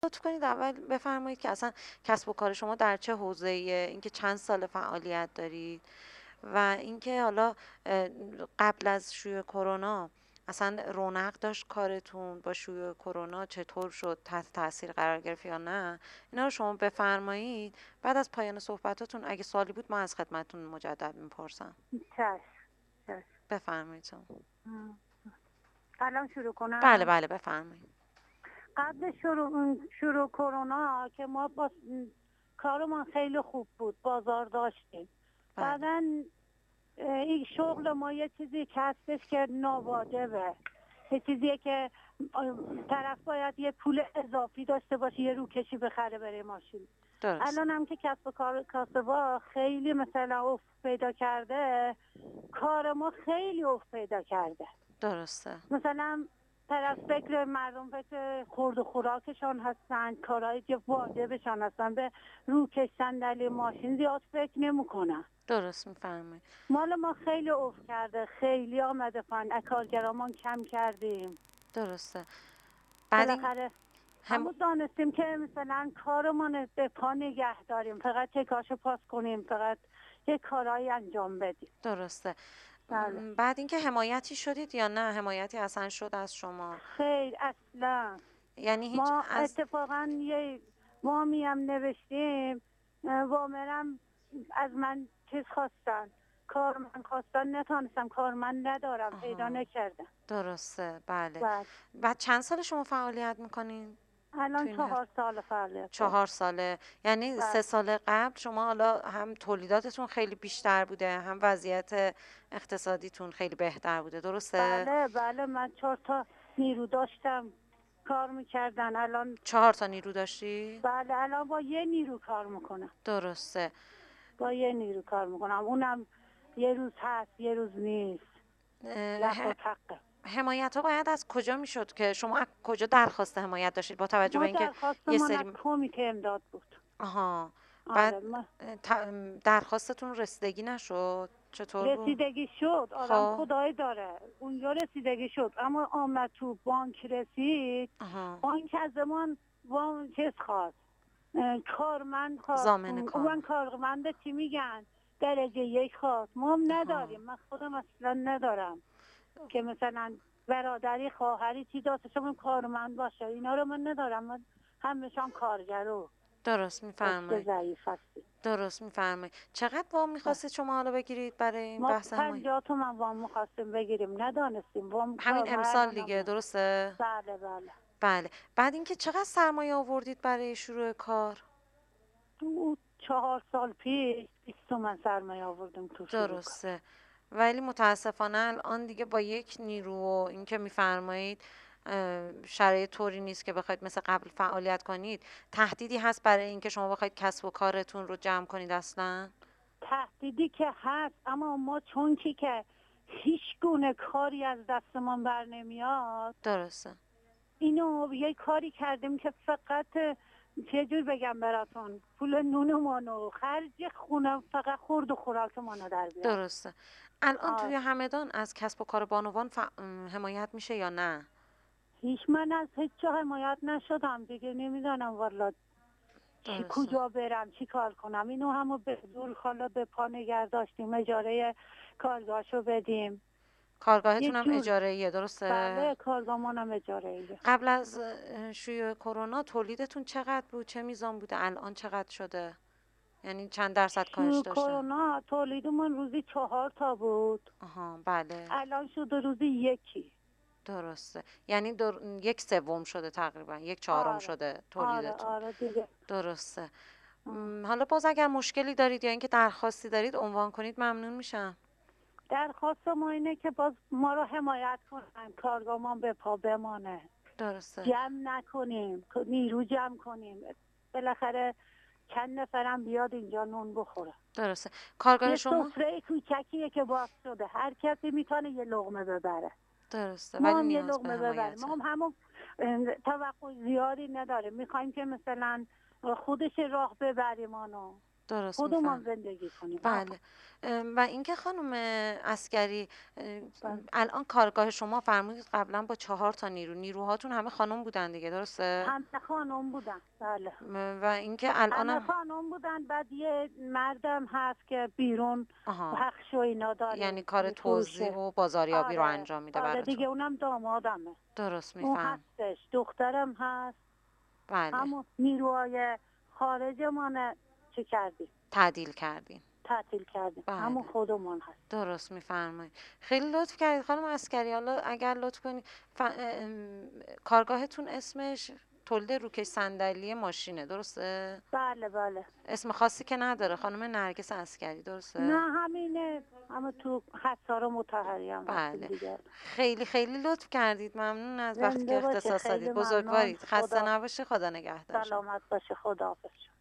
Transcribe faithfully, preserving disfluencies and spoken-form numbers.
لطف کنید اول بفرمایید که اصلا کسب و کار شما در چه حوزه‌ایه، اینکه چند سال فعالیت دارید و اینکه حالا اه، قبل از شیوع کرونا اصلا رونق داشت کارتون، با شیوع کرونا چطور شد، تحت تاثیر قرار گرفت یا نه. اینا رو شما بفرمایید. بعد از پایان صحبتاتون اگه سوالی بود ما از خدمتتون مجدد میپرسم. چشم چشم. بفرمایید شما. ام. الان شروع بله کنم. بله بفرمایید. قبل شروع شروع کرونا که ما با کارمان خیلی خوب بود، بازار داشتیم. بله بعدن اه، این شغل ما یه چیزی که هستش که ناواجبه، یه چیزیه که اه، طرف باید یه پول اضافی داشته باشه، یه روکشی بخره برای ماشین. درسته الان هم که کسب و کار کاسبا خیلی مثلا افت پیدا کرده، کار ما خیلی افت پیدا کرده. درسته مثلا طرف فکر مردم فکر خورد و خوراکشان هستن، کارهایی که واجبشان هستن، به روکش صندلی ماشین زیاد فکر نمی‌کنن. درست میفرمایید. مال ما خیلی افت کرده، خیلی آمده پایین، کارگرامون کم کردیم. درسته. بعد این بالاخره هم همون دانستیم که مثلا کارمان به پا نگه داریم، فقط چکاشو پاس کنیم، فقط یه کارهایی انجام بدیم. درسته. بله. م، بعد اینکه حمایتی شدید یا نه، حمایتی اصلا شد از شما؟ خیر اصلا یعنی هیچ ما از اتفاقا یه وامی هم نوشتیم، اه، وامرم از من چیز خواستن، کارمند خواستن، نتونستم، کارمند ندارم، پیدا آها نکردم. درسته بله. بعد بعد چند سال شما فعالیت میکنین تو الان این هر چهار سال فعالیت دارم. چهار ساله؟ یعنی سه بعد سال قبل شما حالا هم تولیداتتون خیلی بیشتر بوده، هم وضعیت اقتصادیتون خیلی بهتر بوده، درسته؟ بله بله من چهار تا نیرو داشتم کار میکردن. الان چهار تا نیرو داشتی؟ بله الان با یه نیرو کار میکنم، درسته. با یه نیرو کار میکنم، اونم یه روز هست یه روز نیست، لق و تقه. حمایت ها باید از کجا میشد که شما از کجا درخواست حمایت داشتید با توجه به ما اینکه یه درخواستمون از سری کمیته امداد بود. آها بعد آره ما اه، ت- درخواستتون رسیدگی نشد چطور بود؟ رسیدگی شد، آدم خب خدای داره، اونجا رسیدگی شد، اما آمد تو بانک رسید، آها بانک از من وام چیز خواست، اه، کارمند خواست. ضامن کار اون کارمند چی میگن، درجه یک خواست. ما هم آها نداریم، من خودم اصلا ندارم که مثلا برادری خواهری چی داشته کارمند باشه، اینا رو من ندارم. من همشان کارگرو درست دسته میفرمایید. ضعیف هستی. درست میفرمایید. چقدر وام میخواستید شما حالا بگیرید برای این ما بحث حمایت؟ پنجاه تومن وام میخواستیم بگیریم، ندانستیم وام همین کار امسال مردانم دیگه، نه. درسته؟ بله بله. بله. بعد اینکه چقدر سرمایه آوردید برای شروع کار؟ تو چهار سال پیش بیست تومن سرمایه آوردیم تو شروع کار. درسته. ولی متاسفانه الان دیگه با یک نیرو و اینکه میفرمایید شرایط طوری نیست که بخواید مثل قبل فعالیت کنید. تهدیدی هست برای اینکه شما بخواید کسب و کارتون رو جمع کنید اصلا؟ تهدیدی که هست، اما ما چون کی که هیچ گونه کاری از دستمان بر نمیاد، درسته. اینو یه کاری کردیم که فقط چه جور بگم براتون، پول نونمان و خرج خونه، فقط خورد و خوراک منو در بیاره. درسته. الان آه. توی همدان از کسب و کار بانوان ف- حمایت میشه یا نه؟ هیچ، من از هیچ جا حمایت نشدم دیگه، نمیدانم والا چی درسته. کجا برم چی کار کنم. اینو همو به زور حالا به پا نگه داشتیم، اجاره کارگاهشو بدیم یه کارگاهتون هم جور. اجاره ایه، درسته؟ بله کارگاهمانم اجاره ایه. قبل از اه، شیوع کرونا تولیدتون چقدر بود؟ چه میزان بوده؟ الان چقدر شده؟ یعنی چند درصد کاهش تو داشته؟ کرونا تولیدمون روزی چهار تا بود، آها بله. الان شده روزی یکی. درسته. یعنی در... یک سوم شده تقریبا، یک چهارم آره شده آره تولیدتون. آره دیگه. درسته. آه. م، حالا باز اگر مشکلی دارید یا اینکه درخواستی دارید عنوان کنید ممنون میشم. درخواست ما اینه که باز ما رو حمایت کنن، کارگاهمان به پا بمانه، درسته. جمع نکنیم، نیرو جمع کنیم، بالاخره چند نفرم بیاد اینجا نون بخوره. درسته. کارگاه یه شما؟ سفره کوچکیه که باز شده، هر کسی میتونه یه لقمه ببره، درسته ما ولی هم یه نیاز به لقمه ببریم. ما حمایته. هم همون اه، توقع زیادی نداریم، میخوایم که مثلا خودش راه ببریم آنو. درست خودمان میفهم. زندگی کنیم. بله. ام، و اینکه خانم عسکری، ام، بله. الان کارگاه شما فرمودید قبلا با چهار تا نیرو نیروهاتون همه خانم بودن دیگه، درسته؟ همه خانم بودن. بله. م، و اینکه همه الانم خانم بودن. بعد یه مردم هست که بیرون آها، پخش و اینا یعنی داره کار توزیع میفروشه. و بازاریابی رو آره انجام میده آره براتون. دیگه، اونم دامادمه. درست اون میفهم. هستش، دخترم هست. بله. همون نیروهای خارجمان چه کردیم، تعدیل کردین. تعطیل کردیم. همون بله. خودمون هست. درست میفرمایید. خیلی لطف کردید خانم عسکری. حالا اگر لطف کنید ف... ام، کارگاهتون اسمش تولید روکش صندلی ماشینه، درسته؟ بله بله. اسم خاصی که نداره، خانم نرگس عسکری، درسته؟ نه همینه، همه تو حسارا متحری هم هستیم بله. دیگه. خیلی خیلی لطف کردید. ممنون از وقتی که زنده باشه، اختصاص خیلی دادید. ممنون. بزرگوارید. خسته خدا نباشه. خدا نگهدار شما. سلامت باشه. خدا حافظ.